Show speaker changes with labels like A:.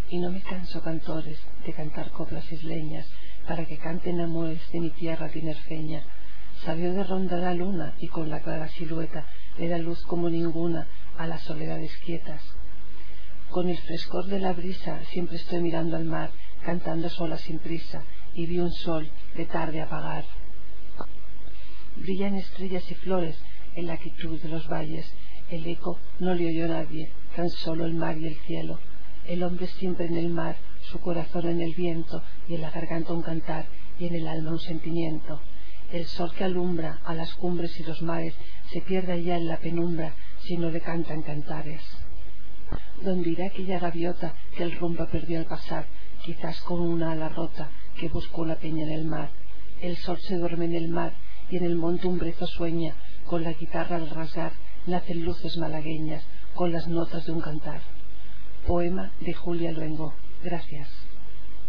A: y no me canso, cantores, de cantar coplas isleñas, para que canten amores de mi tierra tinerfeña. Salió de ronda la luna y con la clara silueta le da luz como ninguna a las soledades quietas. Con el frescor de la brisa siempre estoy mirando al mar, cantando sola sin prisa, y vi un sol de tarde apagar. Brillan estrellas y flores en la quietud de los valles, el eco no le oyó nadie, tan solo el mar y el cielo. El hombre siempre en el mar, su corazón en el viento, y en la garganta un cantar, y en el alma un sentimiento. El sol que alumbra a las cumbres y los mares se pierde allá en la penumbra si no le cantan cantares. ¿Dónde irá aquella gaviota que el rumbo perdió al pasar, quizás con una ala rota que buscó una peña en el mar? El sol se duerme en el mar y en el monte un brezo sueña, con la guitarra al rasgar nacen luces malagueñas con las notas de un cantar. Poema de Julia Luengo. Gracias.